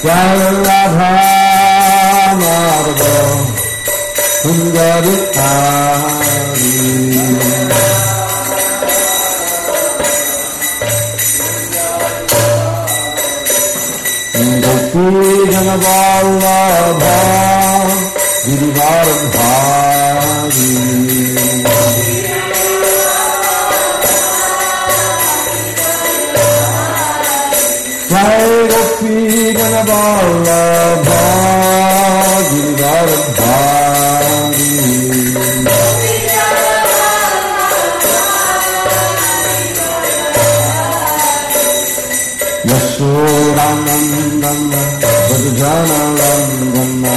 Jai Radha Madhava Kunja Bihari Gopi Jana Vallabha Girivardhari Jai Gopi Jana Vallabha Girivardhari Yashodanandana Vajjanarandana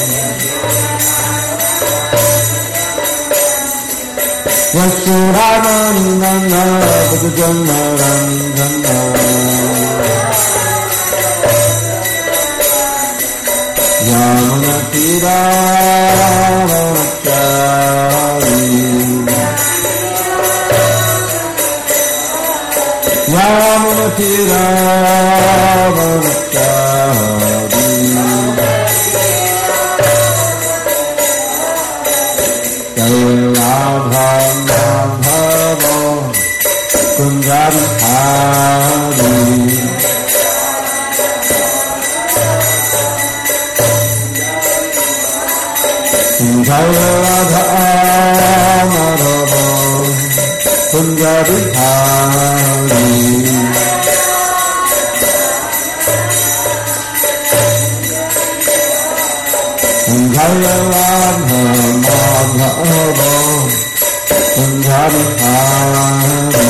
Yashodanandana Vajjanarandana Yamuna Tirarachari Yamuna Tirarachari Jai Radha Madhava Kunja Bihari Jai Radha Madhava Kunja Bihari Jai Radha Madhava Kunja Bihari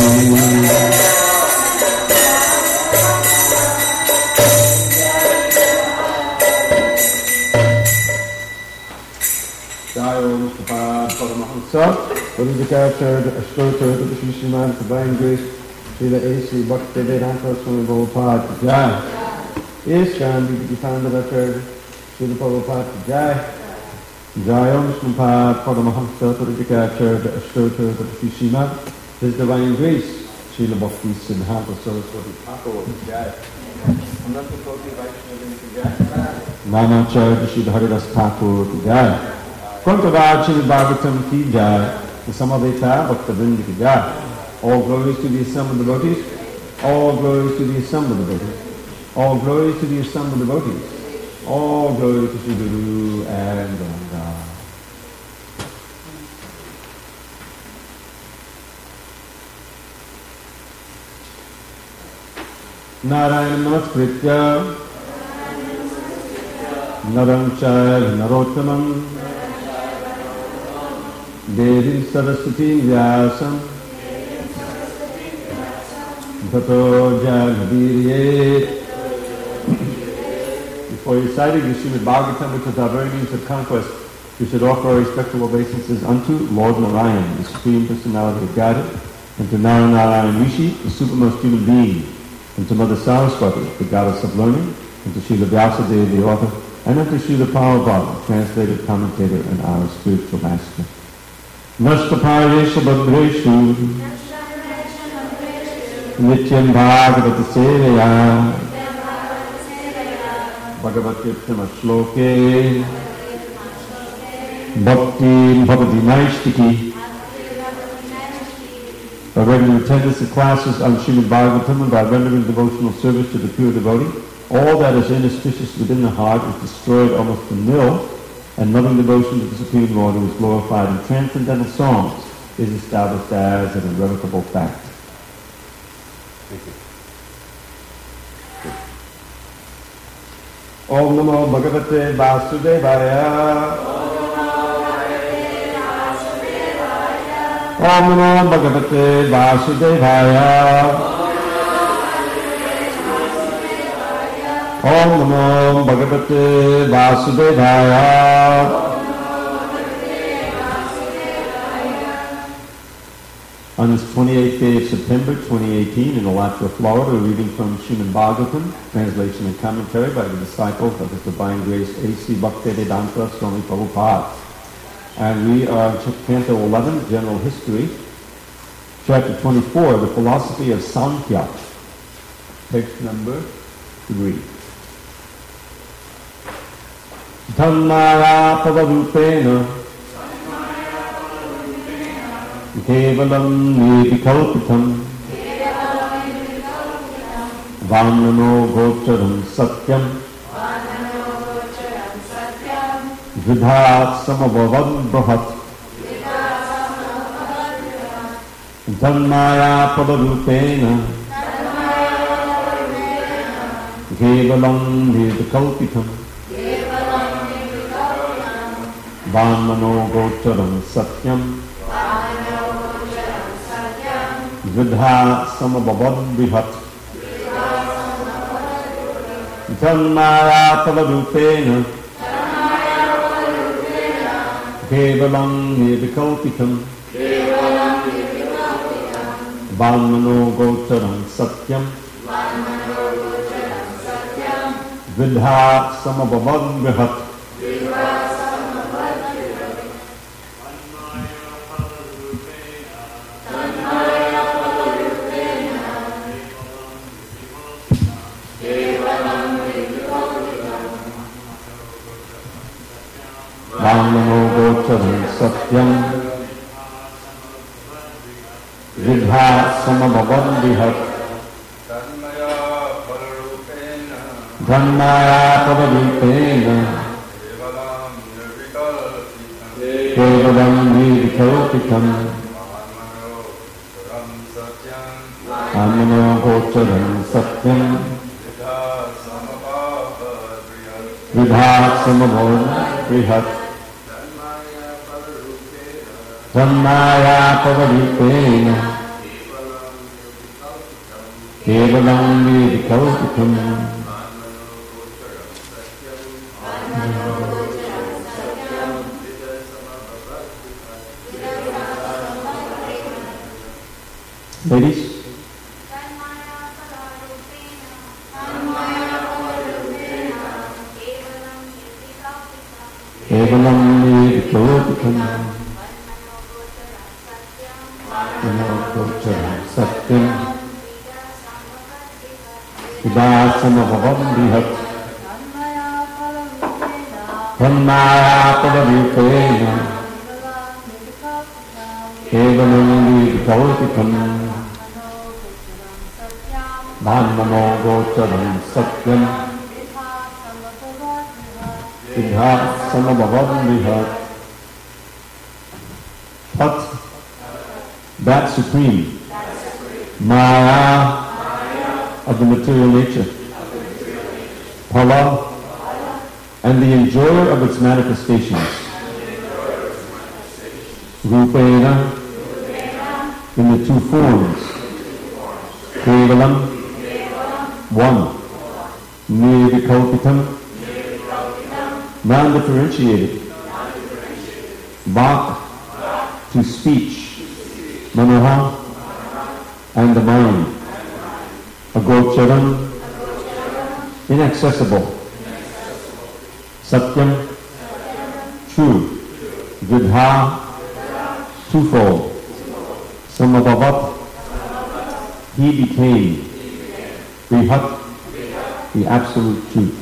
Paramahamsa, Bodhidikacharya, Ashtotra, the Sri Srimad Divine Grace, Srila A.C. Bhaktivedanta Swami Prabhupada Jai. Ishkan Vidikandaracharya, Srila Prabhupada Jai. Jai Om Srimad Paramahamsa, Bodhidikacharya, Ashtotra, the Sri Srimad, His Divine Grace, Srila Bhakti Siddhanta Saraswati Thakur Jai. Namacharya, Sri Haridas Thakur Jai. Kontavaj Srimad Bhagavatam ki jai, the Samaveta Bhakta-vrinda ki jai. All glories to the assembled devotees, all glories to the assembled devotees, all glories to the assembled devotees, all glories to Sri Guru and Ganga. Narayana Namaskritya Naram Chaiva Narottamam Devim Saraswati Vyasam Tato Jagviriyet. Before reciting the Srimad Bhagavatam, which is our very means of conquest, we should offer our respectful obeisances unto Lord Narayan, the Supreme Personality of Godhead, and to Narayana Rishi, the supermost human being, and to Mother Saraswati, the goddess of learning, and to Srila Vyasadeva, the author, and unto Srila Prabhupada, translator, commentator, and our spiritual master. Nashtaparesha Bhadreshu Nityam Bhagavata Sevaya Bhagavatyuttama Shloke Bhakti Bhavati Naishtiki. By regular attendance of classes on Srimad Bhagavatam and by rendering devotional service to the pure devotee, all that is inauspicious within the heart is destroyed almost to nil, and loving devotion to the Supreme Lord who is glorified in transcendental songs is established as an irrevocable fact. Thank you. Om Namo Bhagavate Vasudevaya. Om Namo Bhagavate Vasudevaya. Om Namo Bhagavate Vasudevaya. On this 28th day of September 2018 in Alachua, Florida, we're reading from Srimad Bhagavatam, translation and commentary by the disciples of His Divine Grace A.C. Bhaktivedanta Swami Prabhupada. And we are in Canto 11, General History, Chapter 24, The Philosophy of Sankhya, text number 3. Dhammaya pavarupena kevalam nirvikalpitam Vamano gocharam satyam Vidhat samabhavad bhavat Dhammaya pavarupena kevalam nirvikalpitam Vamano gocharam satyam Vidhat samabhavad bhavat Dhammaya pavarupena kevalam nirvikalpitam Vamano gocharam satyam Vidhat samabhavad bhavat Vamano gocharam satyam Vidhat samabhavad bhavat Dhammaya pavarupena kevalam nirvikalpitam Vamano gocharam satyam Vidhat samabhavad bhavat Dhammaya pavarupena kevalam nirvikalpitam Ladies? Kevalam nirvikalpitam Satyam Vidhat samabhavad bhavat Dhammaya pavarupena kevalam nirvikalpitam Vamano gocharam satyam Vidhat samabhavad bhavat But that supreme Maya of the material nature, Phala, and the enjoyer of its manifestations, Rupena, in the two forms, Kevalam, one, Nirvikalpitam, non-differentiated, Vak, to speech, Manoha, and the mind, Agocharam, inaccessible, Satyam, true, Vidha, twofold, Samabhavat, he became, Brihat, the absolute truth.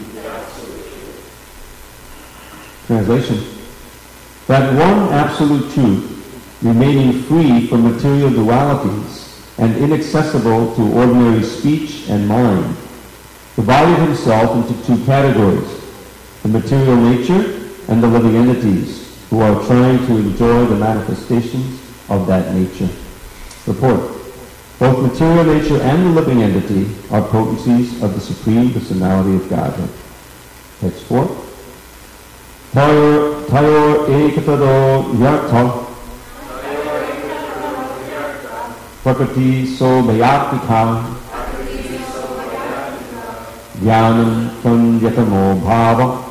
Translation. That one absolute truth, remaining free from material dualities and inaccessible to ordinary speech and mind, divided himself into two categories, the material nature and the living entities who are trying to enjoy the manifestations of that nature. Report. Both material nature and the living entity are potencies of the Supreme Personality of Godhead. Text 4. Tayor ekatado yartha Prakriti so mayatmika Jnanam Tanyatamo Bhava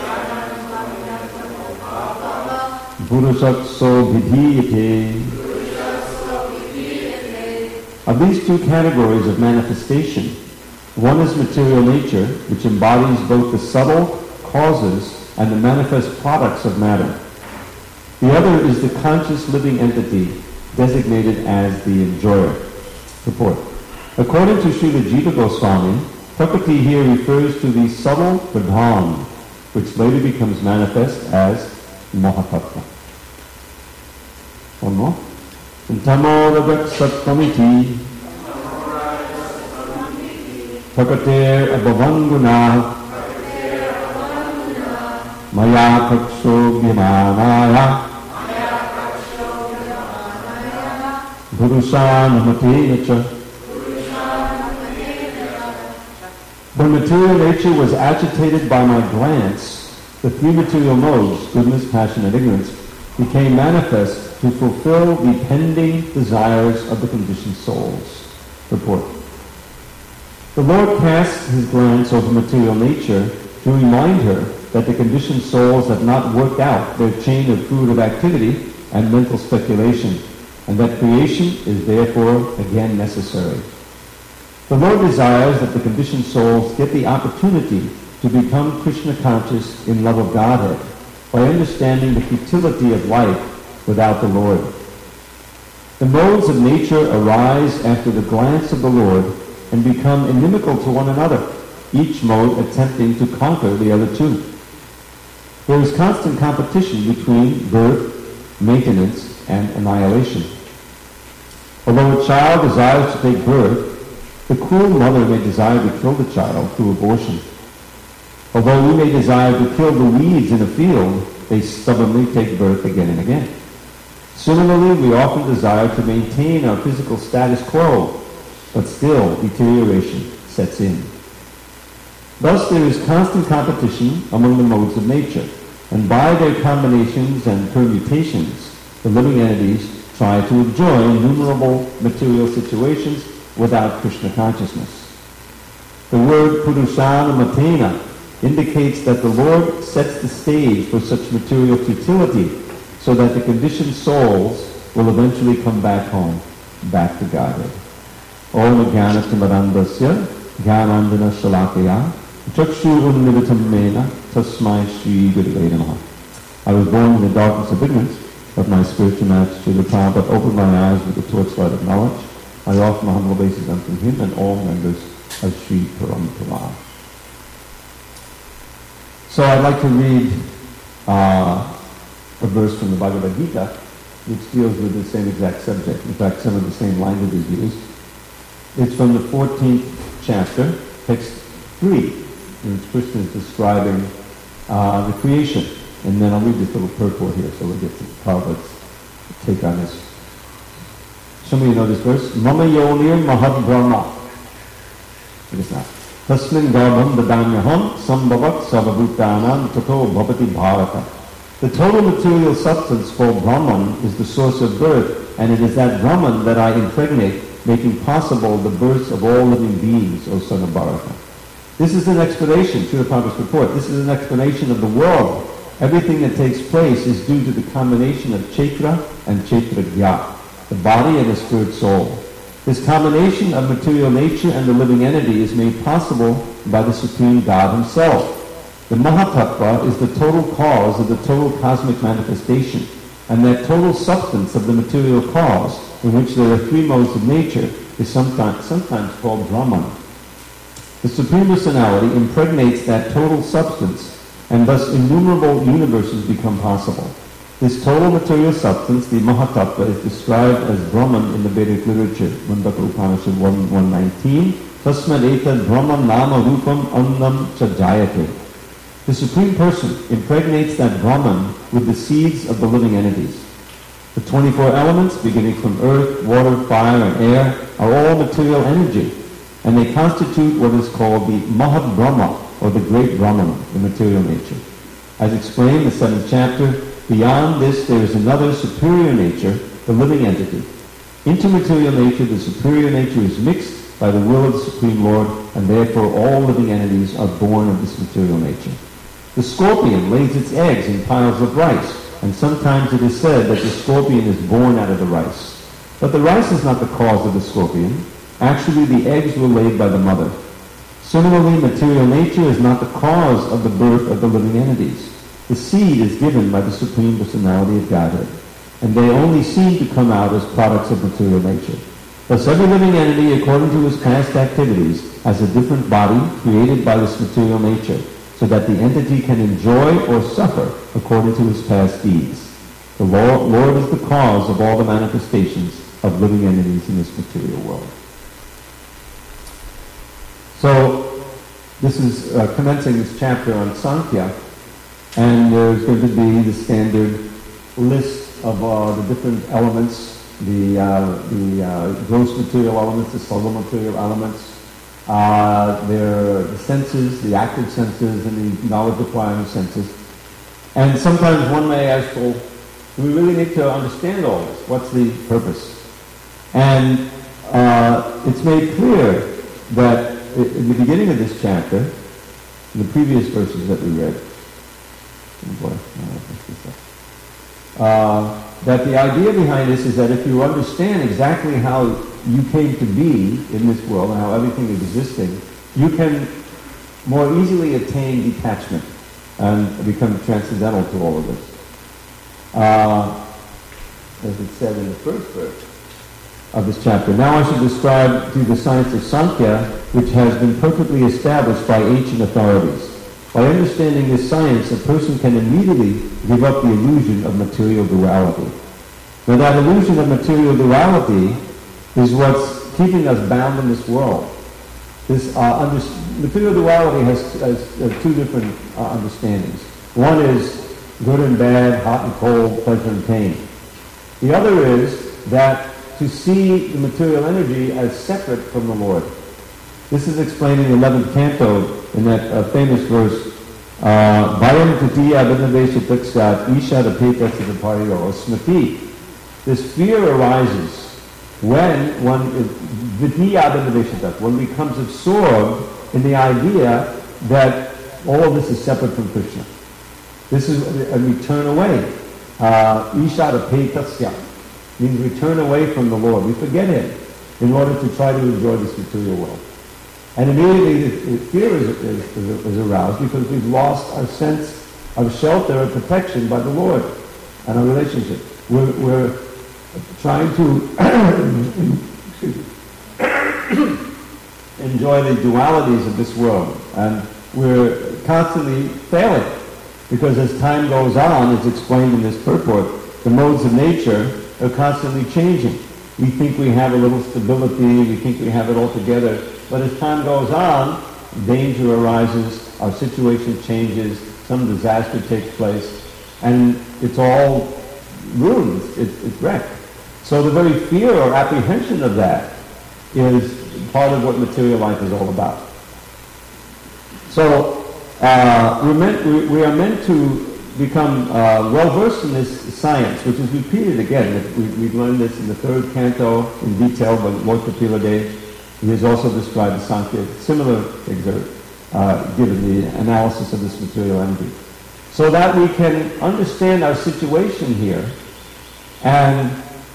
Purushat so vidhiyate. Of these two categories of manifestation, one is material nature, which embodies both the subtle causes and the manifest products of matter. The other is the conscious living entity, designated as the enjoyer. Report. According to Srila Jiva Goswami, Prakriti here refers to the subtle pradhan, which later becomes manifest as Mahatattva. One more. Tamoragat Sattvamiti Prakatir Abhavanguna Maya Kaksho Vimanaya Purusanamatena. When material nature was agitated by my glance, the three material modes, goodness, passion, and ignorance, became manifest to fulfill the pending desires of the conditioned souls. Report. The Lord cast his glance over material nature to remind her that the conditioned souls have not worked out their chain of fruitive activity and mental speculation, and that creation is therefore again necessary. The Lord desires that the conditioned souls get the opportunity to become Krishna conscious in love of Godhead by understanding the futility of life without the Lord. The modes of nature arise after the glance of the Lord and become inimical to one another, each mode attempting to conquer the other two. There is constant competition between birth, maintenance, and annihilation. Although a child desires to take birth, the cruel mother may desire to kill the child through abortion. Although we may desire to kill the weeds in a field, they stubbornly take birth again and again. Similarly, we often desire to maintain our physical status quo, but still deterioration sets in. Thus, there is constant competition among the modes of nature, and by their combinations and permutations, the living entities try to enjoy innumerable material situations without Krishna consciousness. The word Purusanamatena indicates that the Lord sets the stage for such material futility so that the conditioned souls will eventually come back home, back to Godhead. Om Jnanatimarandasya Jnanandana Shalakaya Chakshu Unnivitam Mena Tasmai Shri Gurave Namaha. I was born in the darkness of ignorance, but my spiritual master, the Prabhupada, opened my eyes with the torchlight of knowledge. I offer my humble obeisance unto him and all members of Sri Parampara. So I'd like to read a verse from the Bhagavad Gita, which deals with the same exact subject. In fact, some of the same language is used. It's from the 14th chapter, text 3, in which Krishna is describing the creation. And then I'll read this little purport here, so we'll get to Prabhupada's take on this. Some of you know this verse. Mama yonir mahad brahma. It is not. Tasmin garbham dadanyaham sambhavat savabhutanam tato bhavati bharata. The total material substance called Brahman is the source of birth, and it is that Brahman that I impregnate, making possible the births of all living beings, O son of Bharata. This is an explanation, Srila Prabhupada's report, this is an explanation of the world. Everything that takes place is due to the combination of Chaitra and Chaitragya, the body and the spirit soul. This combination of material nature and the living entity is made possible by the Supreme God himself. The Mahatattva is the total cause of the total cosmic manifestation, and that total substance of the material cause, in which there are three modes of nature, is sometimes called Brahman. The Supreme Personality impregnates that total substance, and thus innumerable universes become possible. This total material substance, the Mahatattva, is described as Brahman in the Vedic literature, Mundaka Upanishad 1.19, Tasmad etad Brahman nama rupam annam chajayate. The Supreme Person impregnates that Brahman with the seeds of the living entities. The 24 elements, beginning from earth, water, fire, and air, are all material energy, and they constitute what is called the Mahad Brahma, or the Great Brahman, the material nature. As explained in the 7th chapter, beyond this there is another superior nature, the living entity. Into material nature, the superior nature is mixed by the will of the Supreme Lord, and therefore all living entities are born of this material nature. The scorpion lays its eggs in piles of rice, and sometimes it is said that the scorpion is born out of the rice. But the rice is not the cause of the scorpion. Actually, the eggs were laid by the mother. Similarly, material nature is not the cause of the birth of the living entities. The seed is given by the Supreme Personality of Godhead, and they only seem to come out as products of material nature. Thus, every living entity, according to his past activities, has a different body created by this material nature, so that the entity can enjoy or suffer according to his past deeds. The Lord is the cause of all the manifestations of living entities in this material world. So, this is commencing this chapter on Sankhya, and there's going to be the standard list of the different elements, the gross material elements, the subtle material elements, the senses, the active senses, and the knowledge-acquiring senses. And sometimes one may ask, well, do we really need to understand all this? What's the purpose? And it's made clear that in the beginning of this chapter, in the previous verses that we read, that the idea behind this is that if you understand exactly how you came to be in this world and how everything is existing, you can more easily attain detachment and become transcendental to all of this. As it said in the first verse of this chapter. Now I should describe to you the science of Sankhya, which has been perfectly established by ancient authorities. By understanding this science, a person can immediately give up the illusion of material duality. Now that illusion of material duality is what's keeping us bound in this world. This material duality has two different understandings. One is good and bad, hot and cold, pleasure and pain. The other is that to see the material energy as separate from the Lord. This is explained in the 11th canto in that famous verse, Bhayam tutiya abhinavesha isha tapeta siddhapariyo smriti. This fear arises when one becomes absorbed in the idea that all of this is separate from Krishna. This is, and we turn away. Isha tapetasya means we turn away from the Lord. We forget Him in order to try to enjoy this material world. And immediately the fear is aroused because we've lost our sense of shelter and protection by the Lord and our relationship. We're trying to enjoy the dualities of this world, and we're constantly failing because as time goes on, as explained in this purport, the modes of nature are constantly changing. We think we have a little stability, we think we have it all together, but as time goes on, danger arises, our situation changes, some disaster takes place, and it's all ruined, it's wrecked. So the very fear or apprehension of that is part of what material life is all about. So we are meant to become well-versed in this science, which is repeated again. We've learned this in the 3rd canto in detail by Lord Kapila Dev. He has also described the Sankhya. Similar things are given the analysis of this material energy. So that we can understand our situation here and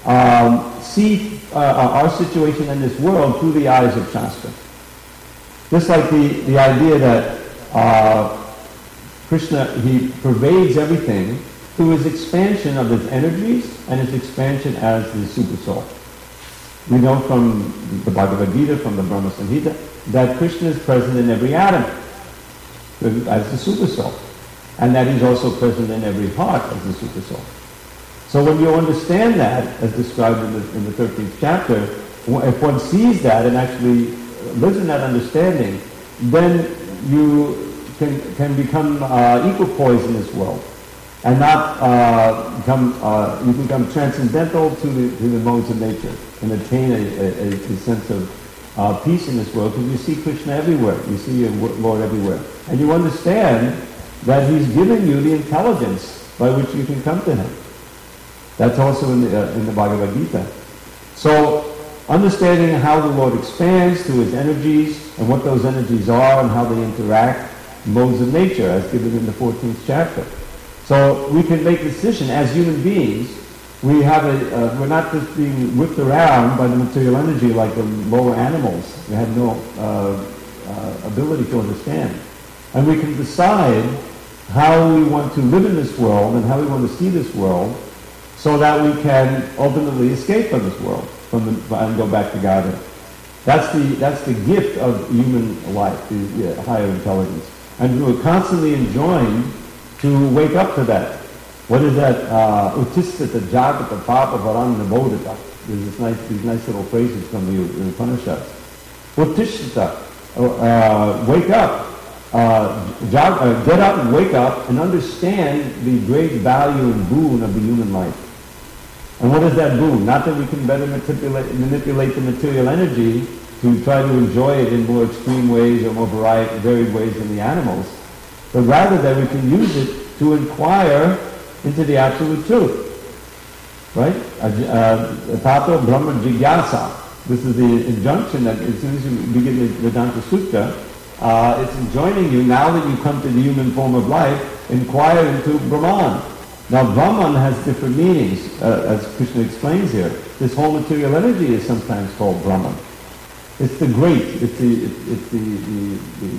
see our situation in this world through the eyes of Shastra. Just like the idea that Krishna, he pervades everything through his expansion of his energies and his expansion as the Super Soul. We know from the Bhagavad Gita, from the Brahma Samhita, that Krishna is present in every atom as the Super Soul, and that he's also present in every heart as the Super Soul. So when you understand that, as described in the 13th chapter, if one sees that and actually lives in that understanding, then you can become equipoise in this world, and not you become transcendental to the modes of nature and attain a sense of peace in this world, because you see Krishna everywhere, you see your Lord everywhere, and you understand that He's given you the intelligence by which you can come to Him. That's also in the Bhagavad Gita. So understanding how the Lord expands through His energies and what those energies are and how they interact, modes of nature, as given in the 14th chapter. So we can make a decision as human beings. We're not just being whipped around by the material energy like the lower animals. We have no ability to understand. And we can decide how we want to live in this world and how we want to see this world, so that we can ultimately escape from this world and go back to Godhead. That's the gift of human life, the higher intelligence. And we're constantly enjoined to wake up to that. What is that? Utistata jagata papa varana bodhita. There's these nice little phrases from the Upanishads. Utistata, wake up. Get up and wake up and understand the great value and boon of the human life. And what is that boon? Not that we can better manipulate the material energy to try to enjoy it in more extreme ways or more varied ways than the animals, but rather that we can use it to inquire into the absolute truth. Right? Tato Brahma Jigyasa. This is the injunction that as soon as you begin the Vedanta Sutta, it's enjoining you, now that you come to the human form of life, inquire into Brahman. Now Brahman has different meanings, as Krishna explains here. This whole material energy is sometimes called Brahman. It's the great, it's the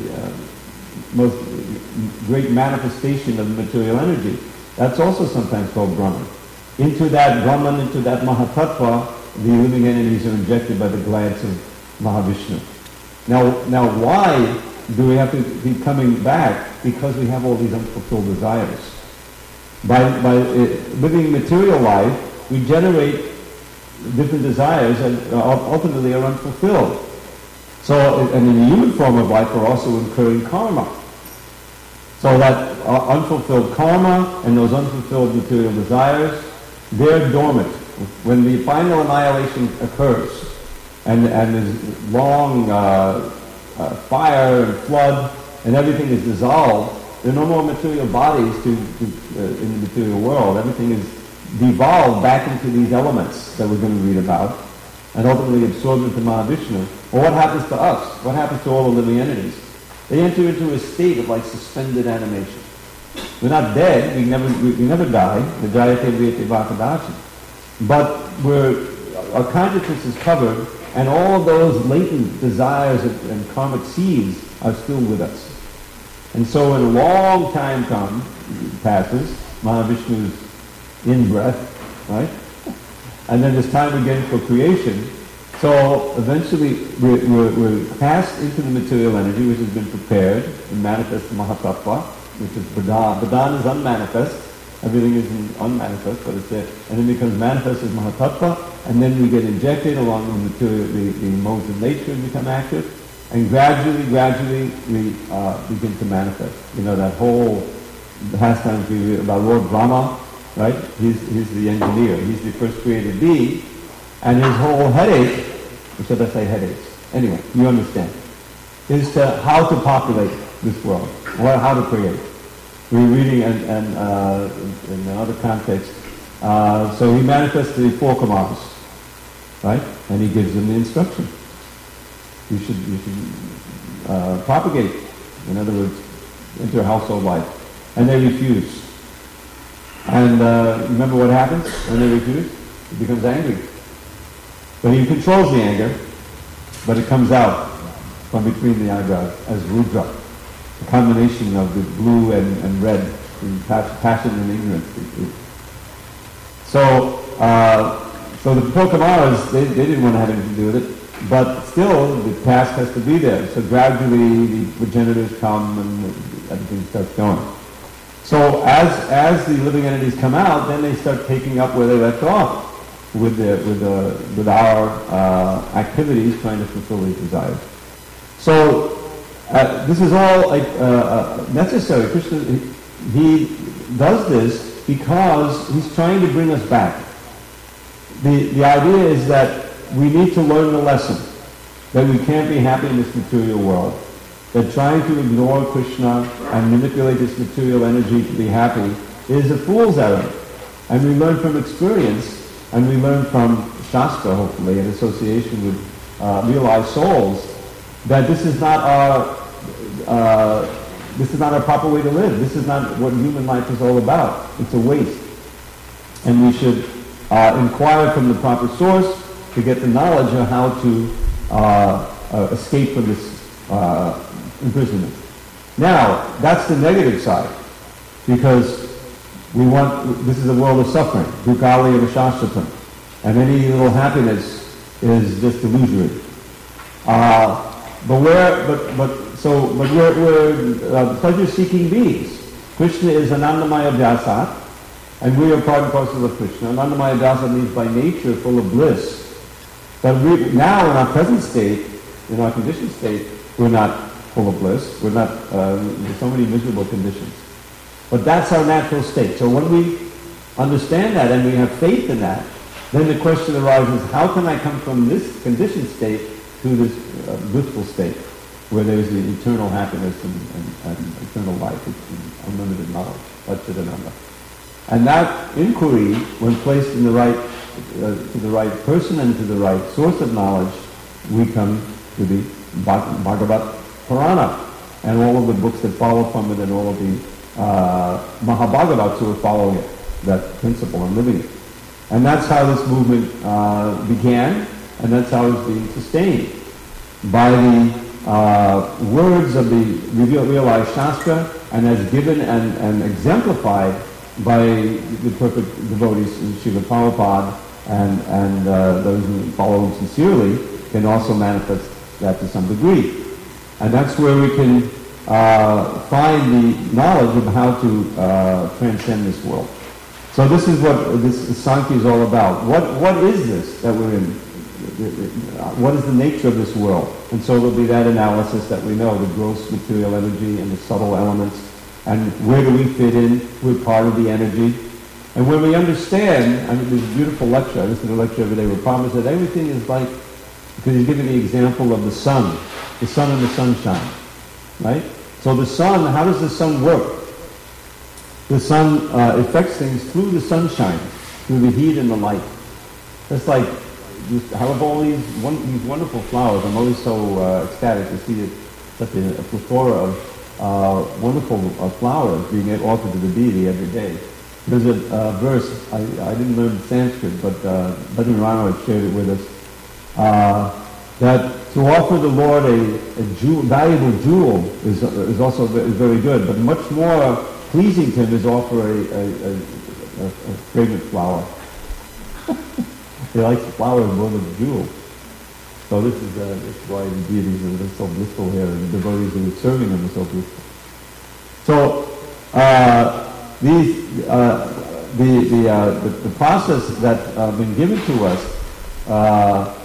most great manifestation of material energy. That's also sometimes called Brahman. Into that Brahman, into that Mahatattva, the living entities are injected by the glance of Mahavishnu. Now why do we have to be coming back? Because we have all these unfulfilled desires. By living material life, we generate different desires that ultimately are unfulfilled. So, and in the human form of life, we're also incurring karma. So that unfulfilled karma and those unfulfilled material desires, they're dormant. When the final annihilation occurs, and there's long fire and flood, and everything is dissolved, there are no more material bodies in the material world. Everything is devolved back into these elements that we're going to read about, and ultimately absorbed into Mahavishnu. Well, what happens to us? What happens to all the living entities? They enter into a state of like suspended animation. We're not dead. We never die. But our consciousness is covered, and all of those latent desires and karmic seeds are still with us. And so when a long time passes, Mahavishnu's in-breath, right? And then there's time again for creation. So eventually we're passed into the material energy which has been prepared and manifest Mahatattva, which is Badan. Badan is unmanifest. Everything is unmanifest, but it's there. And then becomes manifest as Mahatattva, and then we get injected along with the modes of nature and become active. And gradually we begin to manifest. You know, that whole pastime we read about Lord Brahma, right? He's the engineer. He's the first created being. And his whole headache, or should I say headaches? Anyway, you understand, is to how to populate this world, or how to create. We're reading in another context. So he manifests the four Kamaras, right? And he gives them the instruction. You should propagate. In other words, enter household life. And they refuse. And remember what happens when they refuse? He becomes angry. But he controls the anger, but it comes out from between the eyebrows as Rudra, a combination of the blue and red, passion and ignorance. So the four Kamaras, they didn't want to have anything to do with it. But still, the task has to be there. So gradually, the progenitors come and everything starts going. So as the living entities come out, then they start taking up where they left off with our activities, trying to fulfill these desires. So this is all necessary. Krishna, he does this because he's trying to bring us back. The idea is that we need to learn the lesson that we can't be happy in this material world. That trying to ignore Krishna and manipulate this material energy to be happy is a fool's errand. And we learn from experience, and we learn from Shastra, hopefully, in association with realized souls, that this is not our proper way to live. This is not what human life is all about. It's a waste. And we should inquire from the proper source to get the knowledge of how to escape from this imprisonment. Now, that's the negative side, because this is a world of suffering, Dukali and Shashvatam, and any little happiness is just illusory. we're pleasure-seeking beings. Krishna is Anandamaya Vyasat, and we are part and parcel of Krishna. Anandamaya Vyasat means by nature full of bliss. But now in our present state, in our conditioned state, we're not full of bliss. We're not, there's so many miserable conditions. But that's our natural state. So when we understand that and we have faith in that, then the question arises, how can I come from this conditioned state to this blissful state, where there is the eternal happiness and eternal life, and unlimited knowledge, Satchidananda. And that inquiry, when placed in the right, to the right person and to the right source of knowledge, we come to the Bhagavad Purana, and all of the books that follow from it, and all of the Mahabhagavats who are following it, that principle and living it. And that's how this movement began, and that's how it's being sustained, by the words of the realized Shastra, and as given and exemplified by the perfect devotees, Srila Prabhupada, and those who follow him sincerely can also manifest that to some degree. And that's where we can find the knowledge of how to transcend this world. So this is what this Sankhya is all about. What is this that we're in? What is the nature of this world? And so there'll be that analysis that we know, the gross material energy and the subtle elements, and where do we fit in? We're part of the energy. And when we understand, I mean, there's a beautiful lecture, I listen to a lecture every day where Prabhupada said everything is like, because he's giving the example of the sun and the sunshine, right? So the sun, how does the sun work? The sun affects things through the sunshine, through the heat and the light. That's like, how have all these wonderful flowers? I'm always so ecstatic to see such a plethora of wonderful flowers being offered to the deity every day. There's a verse, I didn't learn Sanskrit, but Bhajan Rama shared it with us, that to offer the Lord a valuable jewel is also very good, but much more pleasing to him is offer a fragrant flower. He likes flowers more than jewels. So this is why the deities are so blissful here, and the devotees who are serving them are so blissful. So the process that's been given to us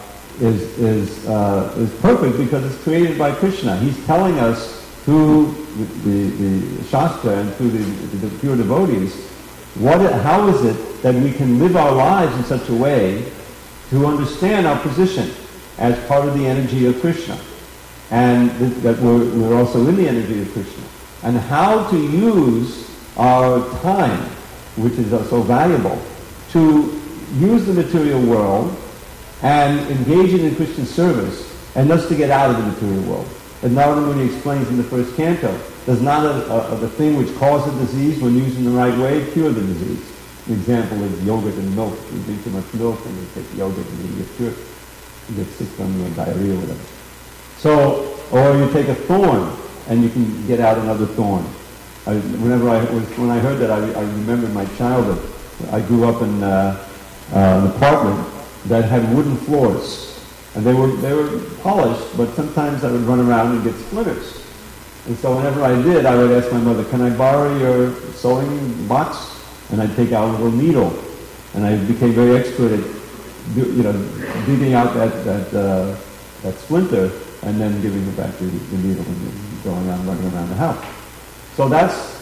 is perfect because it's created by Krishna. He's telling us through the Shastra and through the pure devotees, how is it that we can live our lives in such a way to understand our position as part of the energy of Krishna, and that we're also in the energy of Krishna, and how to use our time, which is so valuable, to use the material world and engage in Christian service, and thus to get out of the material world. As Narada Muni explains in the first canto, does not the thing which causes disease, when used in the right way, cure the disease. An example is yogurt and milk. You drink too much milk and you take yogurt and you get cured. You get sick from diarrhea or whatever. So, or you take a thorn and you can get out another thorn. When I heard that, I remembered my childhood. I grew up in an apartment that had wooden floors. And they were polished, but sometimes I would run around and get splinters. And so whenever I did, I would ask my mother, can I borrow your sewing box? And I'd take out a little needle. And I became very expert at digging out that splinter and then giving it back to the needle and running around the house. So that's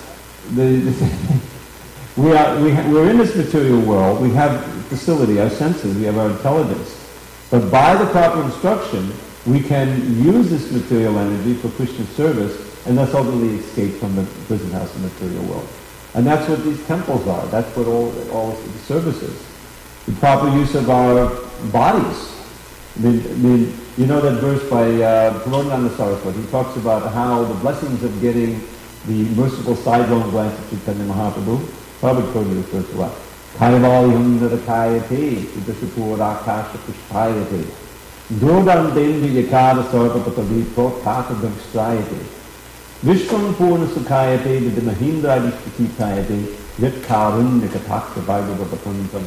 we're in this material world. We have facility, our senses, we have our intelligence. But by the proper instruction, we can use this material energy for Krishna service and thus ultimately escape from the prison house of the material world. And that's what these temples are. That's what all the service is. The proper use of our bodies. I mean, you know that verse by Purvananda Saraswati. He talks about how the blessings of getting the merciful sidelong glance of Chaitanya Mahaprabhu. Prabhupada quoted this verse a lot. Kaivalyam Nadakayate, Siddhasapur Pushpayate, Drodam Dendi Yakada Sarvapatavi Protata Dhamstrayate, Vishwam Purna Sukayate, Vidimahindra Adishtakayate, Yat Karun Nikatakta Bhagavapatuntam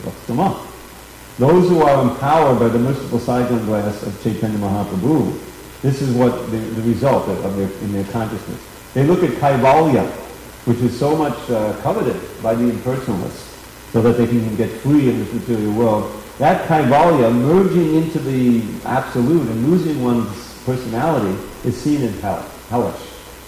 Those who are empowered by the merciful sidelong glance of Chaitanya Mahaprabhu This is what the result in their consciousness. They look at Kaivalya, which is so much coveted by the impersonalists, so that they can get free in this material world. That Kaivalya, merging into the absolute and losing one's personality, is seen as hellish.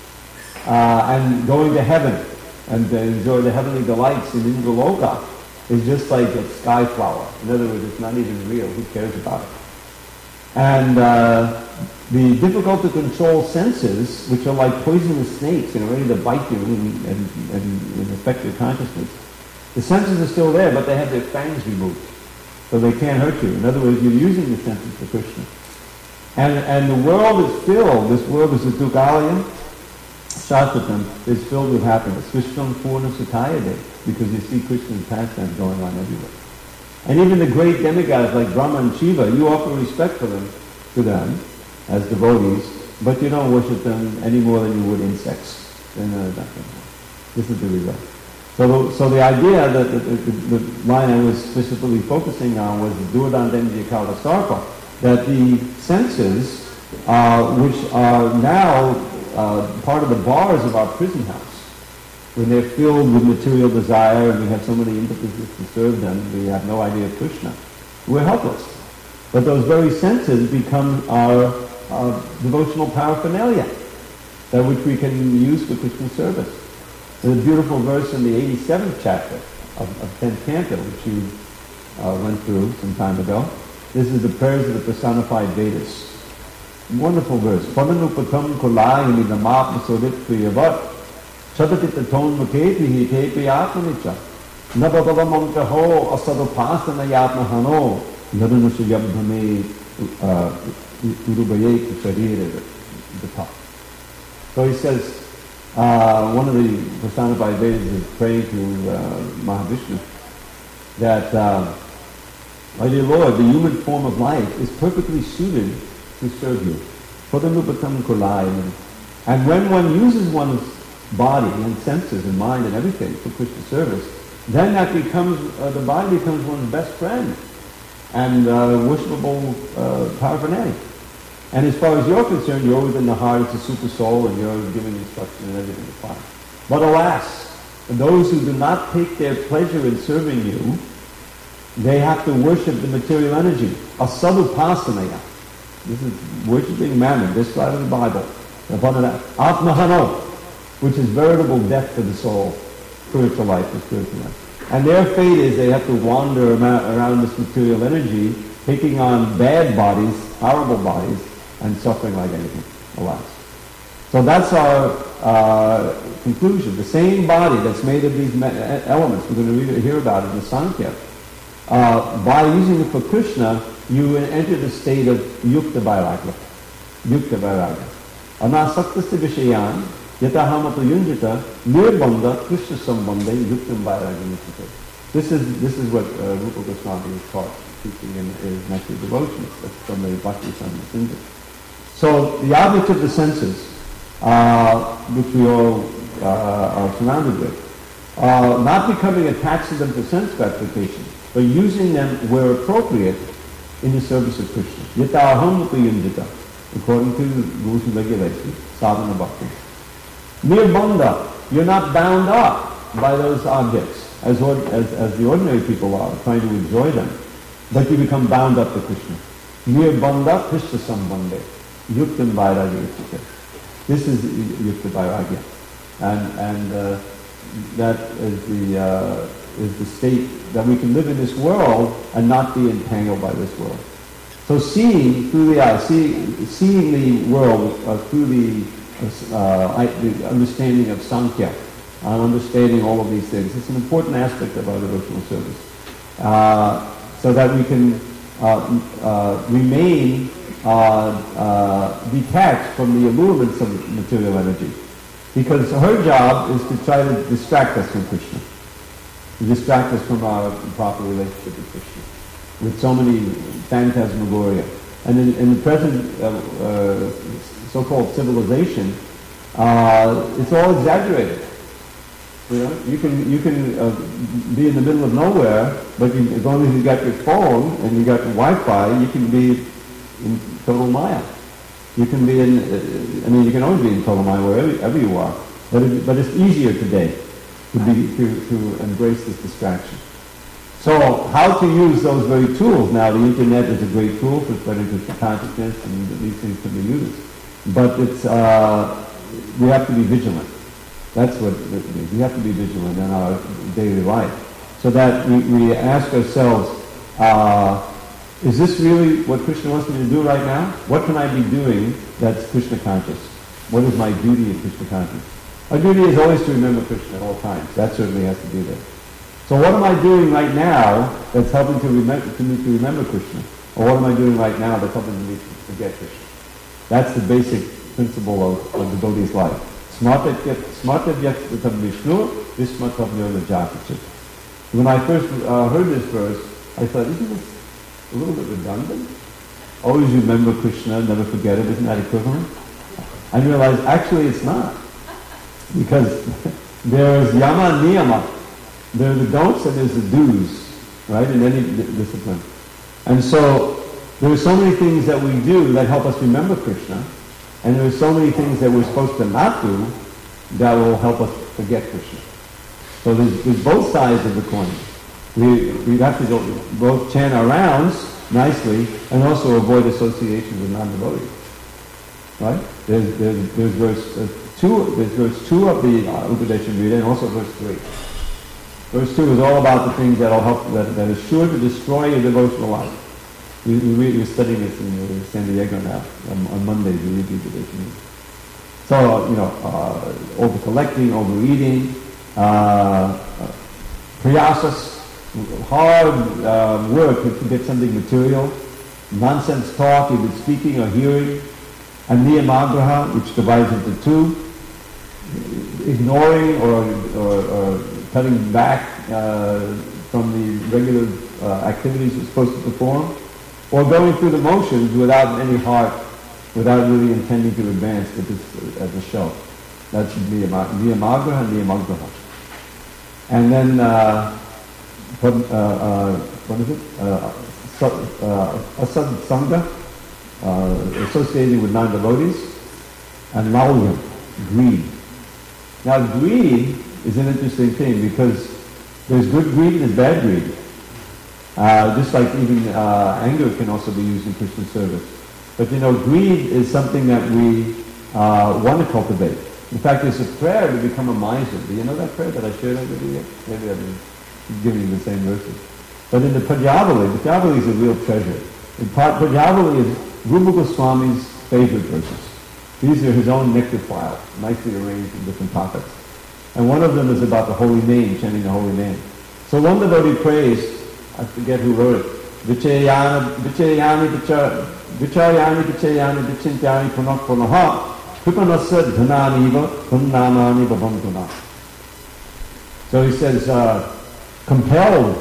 And going to heaven and enjoy the heavenly delights in Indraloka is just like a sky flower. In other words, it's not even real. Who cares about it? And the difficult to control senses, which are like poisonous snakes, ready to bite you and affect your consciousness. The senses are still there, but they have their fangs removed, so they can't hurt you. In other words, you're using the senses for Krishna. And the world is filled, this world is a Dukalayam, Shastratam, is filled with happiness. Krishna Purna Sutayade, because you see Krishna's pastimes going on everywhere. And even the great demigods like Brahma and Shiva, you offer respect to them as devotees, but you don't worship them any more than you would insects. This is the result. So the idea that the line I was specifically focusing on was Duradandendya Kala Sarpa, that the senses, which are now part of the bars of our prison house, when they're filled with material desire and we have so many impetuses to serve them, we have no idea of Krishna. We're helpless. But those very senses become our devotional paraphernalia, that which we can use for Krishna's service. There's a beautiful verse in the 87th chapter of 10th canto, which you went through some time ago. This is the prayers of the personified Vedas. Wonderful verse. Padanupatam kulayini namapna sodit priyavat chadatit muketi tepi atmanicha nabadavamam kaho asadopasana yatmahano nadanusha yabdhame urubaye kusharire. So he says, one of the personified Vedas is praying to Mahavishnu that, my dear Lord, the human form of life is perfectly suited to serve you. And when one uses one's body and senses and mind and everything for Krishna service, then that becomes, the body becomes one's best friend and worshipable paraphernalia. And as far as you're concerned, you're within the heart, it's a super soul, and you're giving instruction and everything is fine. But alas, those who do not take their pleasure in serving you, they have to worship the material energy. Asadupasanaya. This is worshipping mammon, this side of the Bible. Atmahano, which is veritable death to the soul, spiritual life, the spiritual life. And their fate is they have to wander around this material energy, taking on bad bodies, horrible bodies, and suffering like anything, alas. So that's our conclusion. The same body that's made of these elements, we're going to hear about it in the Sankhya, by using it for Krishna, you enter the state of Yukta Vairagya. Yukta Vairagya. Anasaktasya Vishayan, Yatahamato Yunjita, Nirbandha Krishna Sambandha Yuktam Vairagya. This is what Rupa Goswami is taught, teaching in his Nectar Devotions. That's from the Bhakti Samhita. So the object of the senses, which we all are surrounded with, not becoming attached to them for sense gratification, but using them where appropriate in the service of Krishna. Yataham Yunjita, according to rules and regulations, sadhana bhakti. Nirbandha, you're not bound up by those objects as the ordinary people are, trying to enjoy them, but you become bound up to Krishna. Nirbandha Krishna Sambandha. Yuktam Vairagya. This is Yukta Vairagya. And that is the state that we can live in this world and not be entangled by this world. So seeing through the eyes, seeing the world through the understanding of Sankhya, understanding all of these things, it's an important aspect of our devotional service. So that we can remain detached from the allurements of material energy. Because her job is to try to distract us from Krishna, to distract us from our proper relationship with Krishna, with so many phantasmagoria. And in the present so-called civilization, it's all exaggerated. You can be in the middle of nowhere, but as long as you got your phone and you got your Wi-Fi, you can be in total maya. You can be in, you can always be in total mind wherever you are. But it's easier today to embrace this distraction. So how to use those very tools? Now the internet is a great tool for spreading Krishna consciousness, and these things can be used. But it's we have to be vigilant. That's what it means. We have to be vigilant in our daily life, so that we ask ourselves, is this really what Krishna wants me to do right now? What can I be doing that's Krishna conscious? What is my duty in Krishna conscious? Our duty is always to remember Krishna at all times. That certainly has to be there. So what am I doing right now that's helping me to remember Krishna? Or what am I doing right now that's helping me to forget Krishna? That's the basic principle of the devotee's life. Smartavyaktam Vishnu, Vismatavnyonajakachit. When I first heard this verse, I thought, isn't this a little bit redundant? Always remember Krishna, never forget it. Isn't that equivalent? I realized actually it's not. Because there is yama and niyama. There are the don'ts and there's the do's, right, in any discipline. And so there are so many things that we do that help us remember Krishna, and there are so many things that we're supposed to not do that will help us forget Krishna. So there's both sides of the coin. We have to both chant our rounds nicely and also avoid association with non-devotees. Right? There's verse 2 of the Upadeshamrita and also verse 3. Verse 2 is all about the things that will help, that is sure to destroy your devotional life. We're studying this in San Diego now. On Mondays we read the Upadeshamrita. So, over-collecting, overeating, priyasas, hard work to get something material, nonsense talk, either speaking or hearing, and niyamagraha, which divides into two, ignoring or cutting back from the regular activities you're supposed to perform, or going through the motions without any heart, without really intending to advance as a show. That's niyamagraha and niyamagraha. And then, what is it? Asadsanga, associated with non-devotees, and laulyam, greed. Now greed is an interesting thing because there's good greed and there's bad greed. Just like even anger can also be used in Krishna service. But greed is something that we want to cultivate. In fact, there's a prayer to become a miser. Do you know that prayer that I shared with you? Maybe I've been giving you the same verses. But in the Padyavali is a real treasure. In Padyavali is Rupa Goswami's favorite verses. These are his own nectar file, nicely arranged in different topics. And one of them is about the holy name, chanting the holy name. So one devotee prays, I forget who wrote it, Vichayani Vichintyani Punok Punaha Kripanasa Dhananiva Punnamani Bhavamtuna. So he says, compelled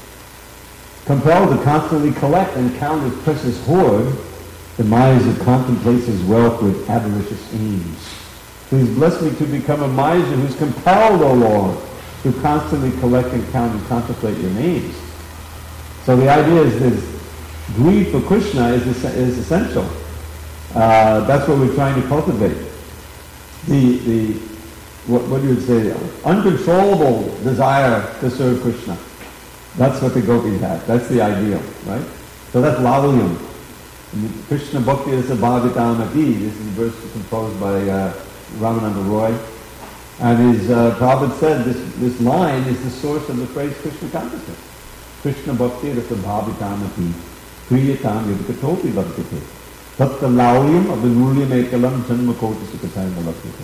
to constantly collect and count his precious hoard, the miser contemplates his wealth with avaricious aims. Please bless me to become a miser who's compelled, O Lord, to constantly collect and count and contemplate your names. So the idea is this greed for Krishna is essential. That's what we're trying to cultivate. What do you say? Uncontrollable desire to serve Krishna. That's what the gopis have. That's the ideal, right? So that's laulyam. Krishna Bhakti Rasa Bhagatamati. This is a verse composed by Ramananda Roy. And his Prabhupada said this line is the source of the phrase Krishna consciousness. Krishna Bhakti Rasa Bhagatamati. Kriyatam Yudhikatopi Bhakti. Tatta laulyam avinulyam ekalam janmakoti sukatayam malakita.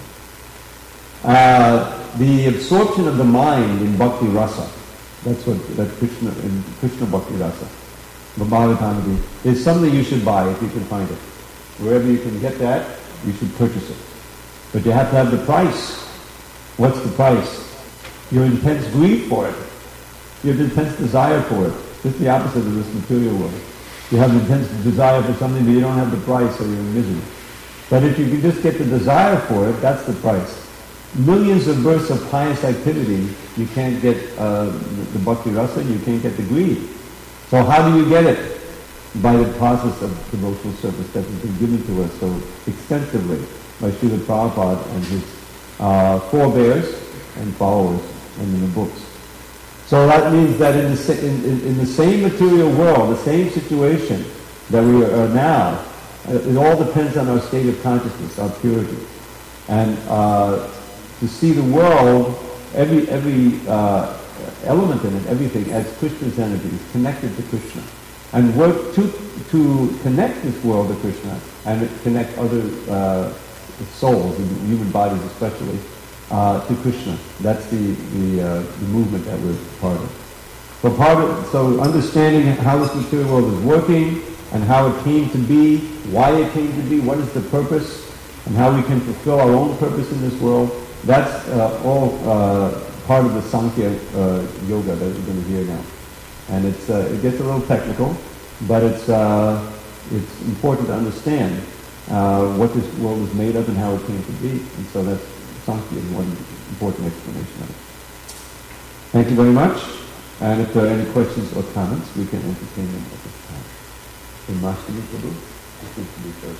The absorption of the mind in Bhakti Rasa, that's Krishna, in Krishna Bhakti Rasa, Bhagatamati, is something you should buy if you can find it. Wherever you can get that, you should purchase it. But you have to have the price. What's the price? Your intense greed for it. Your intense desire for it. Just the opposite of this material world. You have intense desire for something, but you don't have the price, so you're in misery. But if you can just get the desire for it, that's the price. Millions of births of pious activity, you can't get the Bhakti Rasa, you can't get the greed. So how do you get it? By the process of devotional service. That's the given to us so extensively by Srila Prabhupada and his forebears and followers and in the books. So that means that in the same material world, the same situation that we are now, it all depends on our state of consciousness, our purity. And to see the world, every element in it, everything, as Krishna's energy, is connected to Krishna. And work to connect this world to Krishna and connect other souls, human bodies especially, to Krishna. That's the movement that we're part of. So understanding how this material world is working and how it came to be, why it came to be, what is the purpose, and how we can fulfill our own purpose in this world, that's all part of the Sankhya yoga that we're going to hear now. And it gets a little technical, but it's important to understand what this world is made of and how it came to be. And so that's Sankhya is one important explanation of it. Thank you very much. And if there are any questions or comments, we can entertain them at this time. In Mastami Prabhu, I think to be first.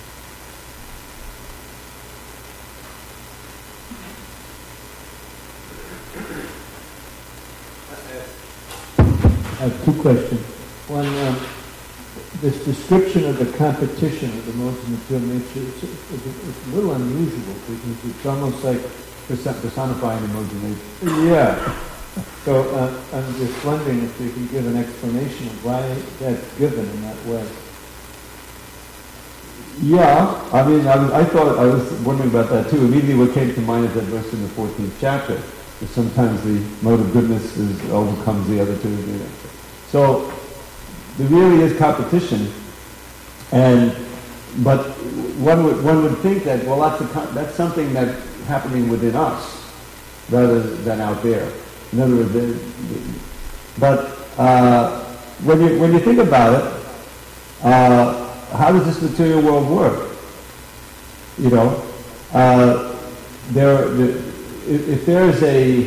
I have two questions. One, this description of the competition of the modes of material nature, it's a little unusual because it's almost like personifying the modes of nature. Yeah. So I'm just wondering if you can give an explanation of why that's given in that way. Yeah, I mean, I was wondering about that too. Immediately what came to mind is that verse in the 14th chapter. Sometimes the mode of goodness overcomes the other two. So there really is competition, but one would think that, well, that's something that's happening within us rather than out there. In other words, when you think about it, how does this material world work? You know, if there's a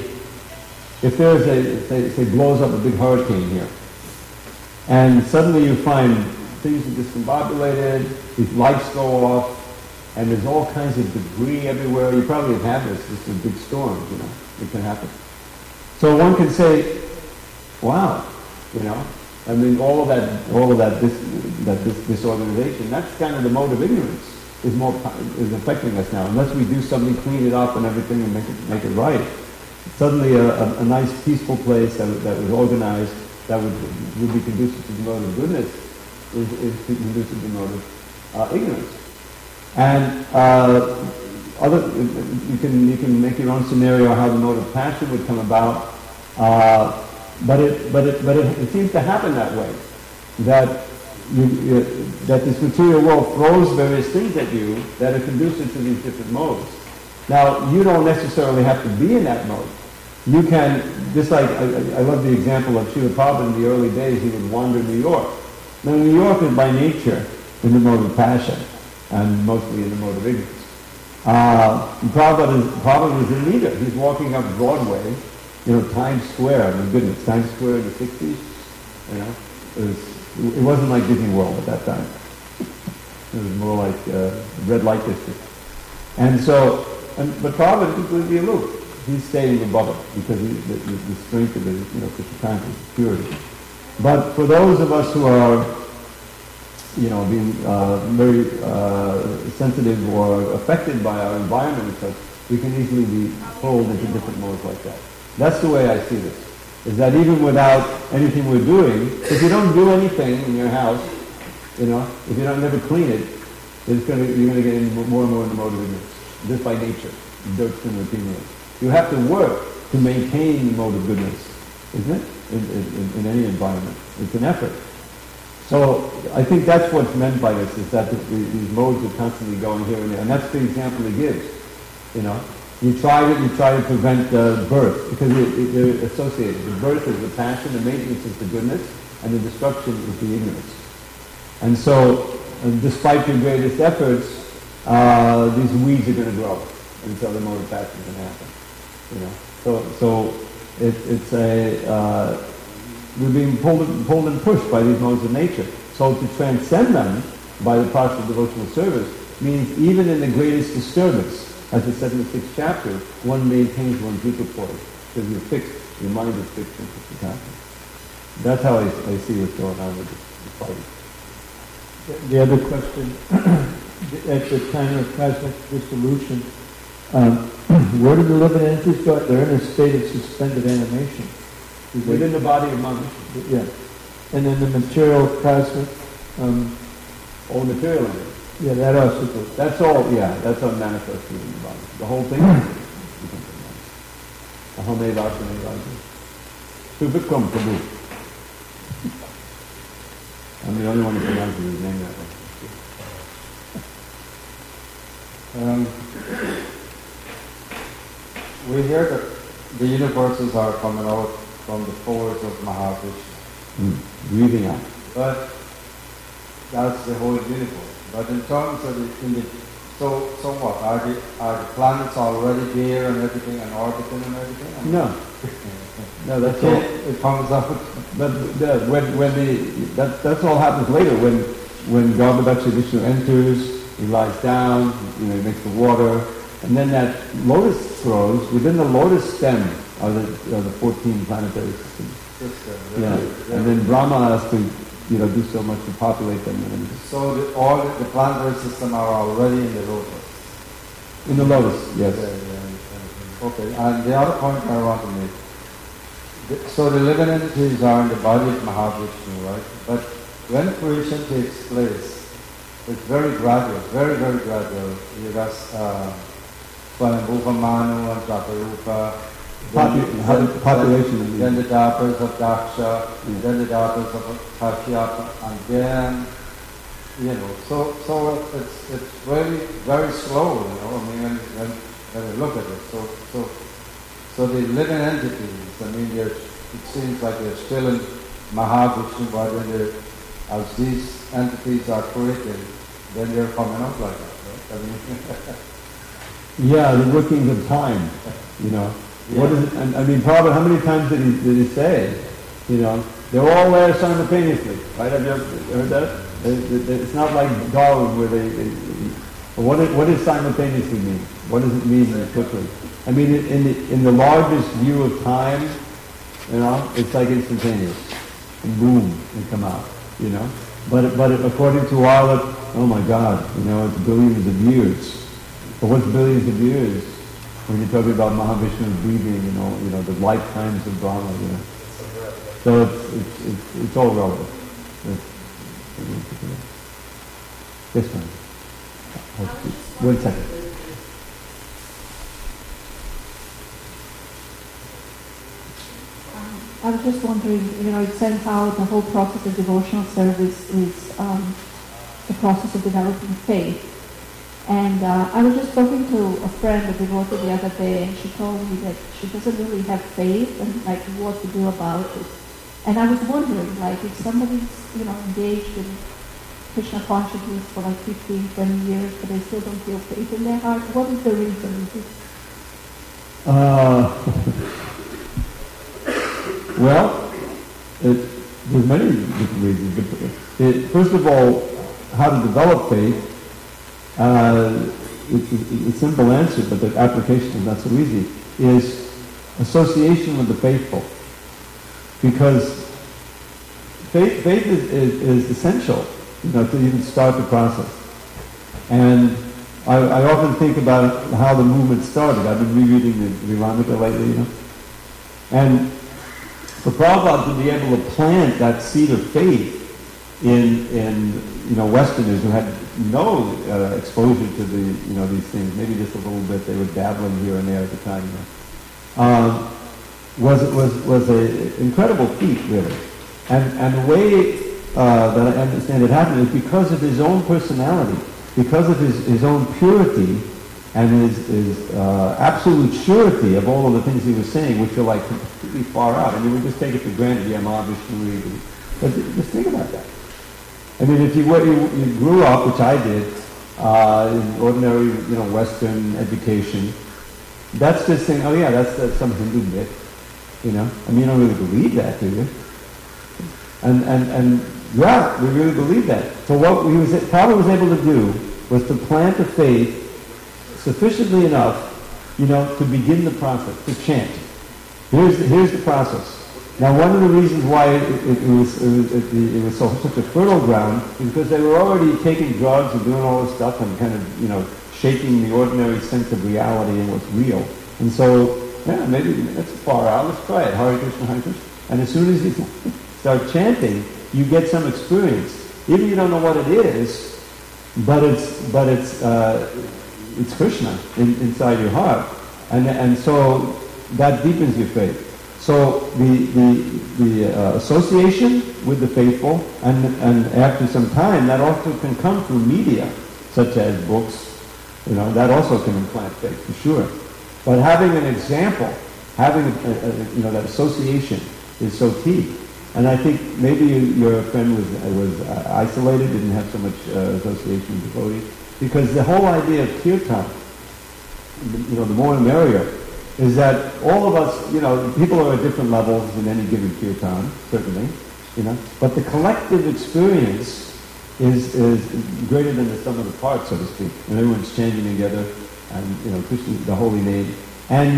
say blows up a big hurricane here, and suddenly you find things are discombobulated, these lights go off, and there's all kinds of debris everywhere. You probably have had this. This is a big storm, you know. It can happen. So one can say, wow, you know, I mean, all of that disorganization, that's kind of the mode of ignorance is affecting us now. Unless we do something, clean it up and everything and make it right. Suddenly a nice peaceful place that was organized, that would be conducive to the mode of goodness, is conducive to the mode of ignorance. And you can make your own scenario how the mode of passion would come about, but it seems to happen that way, that this material world throws various things at you that are conducive to these different modes. Now, you don't necessarily have to be in that mode. You can, just like, I love the example of Srila Prabhupada in the early days. He would wander New York. Now, New York is by nature in the mode of passion, and mostly in the mode of ignorance. Prabhupada was in neither. He's walking up Broadway, you know, Times Square. My goodness, Times Square in the 60s, you know, it wasn't like Disney World at that time. It was more like red light district. And so, but Prabhupada is completely aloof. He's staying above it because the strength of his, you know, Krishna consciousness, purity. But for those of us who are, you know, being very sensitive or affected by our environment and such, we can easily be pulled into different modes like that. That's the way I see this. Is that even without anything we're doing, if you don't do anything in your house, you know, if you don't never clean it, you're going to get more and more in the mode of ignorance, just by nature. Dirt's going to accumulate. You have to work to maintain the mode of goodness, isn't it? In any environment. It's an effort. So I think that's what's meant by this, is that these modes are constantly going here and there. And that's the example he gives. You know, you try to prevent birth, because they're associated. The birth is the passion, the maintenance is the goodness, and the destruction is the ignorance. And so, despite your greatest efforts, these weeds are going to grow, and so the mode of passion is going to happen. You know, so it's we're being pulled and pushed by these modes of nature. So to transcend them, by the partial devotional service means even in the greatest disturbance, as it said in the 6th chapter, one maintains one's equipoise because you're fixed, your mind is fixed in Krishna. That's how I see what's going on with the fight. The other question, at the time of cosmic dissolution, where do the living entities go? They're in a state of suspended animation. Within the body of Mahavishnu. Yeah. And then the material cosmic, All material energy. yeah, that also goes. That's all, yeah, that's all manifested in the body. The whole thing becomes a body. Ahame Vasane Raja. Subhikram Prabhu. I'm the only one who pronounces his name that way. We hear that the universes are coming out from the pores of Mahavishnu. Breathing out. But that's the whole universe. But in terms of so what? Are the planets already there and everything and orbiting and everything? No. No, that's all. It comes out. But that's all happens later when Garbhodaksha Vishnu enters, he lies down, he makes the water, and then that lotus grows. Within the lotus stem are the 14 planetary systems. Yeah. And then Brahma has to do so much to populate them. So all the planetary system are already in the lotus. In the lotus, yes. Yeah. Okay. And the other point I want to make. So the living entities are in the body of Mahavishnu, right? But when creation takes place, it's very gradual, very, very gradual. You got Swayambhuva Manu and Jatarupa. Population. Then the daughters of Daksha, then the daughters of Kashyapa, and then, so it's very, very slow, I mean, when we look at it. So the living entities, it seems like they're still in Mahavishnu, but as these entities are created, then they're coming out like that, right? Yeah, the workings of time, Yeah. What is it? Prabhupada, how many times did he say, they're all there simultaneously, right? Have you ever heard that? It's not like Darwin where what does simultaneously mean? What does it mean quickly? In the largest view of time, it's like instantaneous. And boom, they come out, But according to our, oh my God, it's billions of years. But what's billions of years? When you're talking about Mahavishnu breathing, the lifetimes of Brahma, So it's all relative. Yes, ma'am. 1 second. I was just wondering, it says how the whole process of devotional service is the process of developing faith. And I was just talking to a friend, a devotee, the other day, and she told me that she doesn't really have faith and what to do about it. And I was wondering, if somebody's, engaged in Krishna consciousness for 15, 20 years, but they still don't feel faith in their heart, what is the reason? Well, there's many different reasons. First of all, how to develop faith. It's a simple answer, but the application is not so easy, is association with the faithful. Because faith is essential, to even start the process. And I often think about how the movement started. I've been rereading the Viramika lately, And for Prabhupada to be able to plant that seed of faith in Westerners who had no exposure to these things, maybe just a little bit, they were dabbling here and there at the time, was an incredible feat, really. And the way that I understand it happened is because of his own personality, because of his own purity and his absolute surety of all of the things he was saying, which are completely far out. We just take it for granted, Mahavishnu, but just think about that. If you grew up, which I did, in ordinary, Western education, that's just saying, oh yeah, that's some Hindu myth, you don't really believe that, do you? And Yeah, we really believe that. So what Prabhupada was able to do was to plant the faith sufficiently enough, to begin the process, to chant. Here's the process. Now, one of the reasons why it was such a fertile ground is because they were already taking drugs and doing all this stuff and kind of, shaking the ordinary sense of reality and what's real. And so, yeah, maybe that's far out. Let's try it. Hare Krishna, Hare Krishna. And as soon as you start chanting, you get some experience. Even if you don't know what it is, but it's Krishna inside your heart, and so that deepens your faith. So the association with the faithful, and after some time, that also can come through media, such as books. That also can implant faith for sure. But having an example, having that association is so key. And I think maybe your friend was isolated, didn't have so much association with devotees, because the whole idea of kirtan, the more the merrier, is that all of us, people are at different levels in any given kirtan, certainly, but the collective experience is greater than the sum of the parts, so to speak. And everyone's chanting together, and Krishna, the holy name, and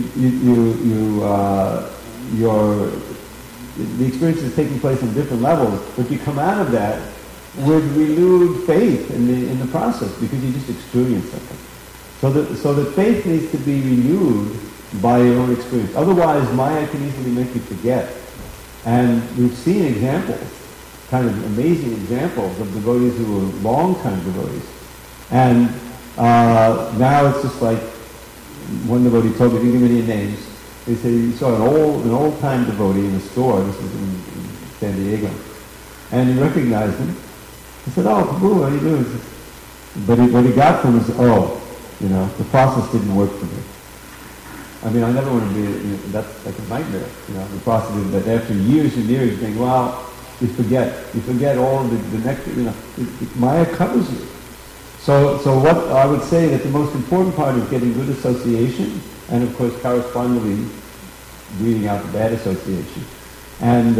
the experience is taking place on different levels, but you come out of that with renewed faith in the process, because you just experienced something. So the faith needs to be renewed by your own experience. Otherwise, Maya can easily make you forget. And we've seen examples, kind of amazing examples of devotees who were long-time devotees. And now it's just like, one devotee told me, he didn't give me any names. He said he saw an old-time devotee in a store. This was in San Diego. And he recognized him. He said, "Oh, Prabhu, how are you doing?" But what he got from him was, the process didn't work for me. I mean, I never want to be, that's like a nightmare, the process is that after years and years, you think, well, you forget all the next, Maya covers you. So what I would say that the most important part is getting good association, and of course correspondingly weeding out the bad association. And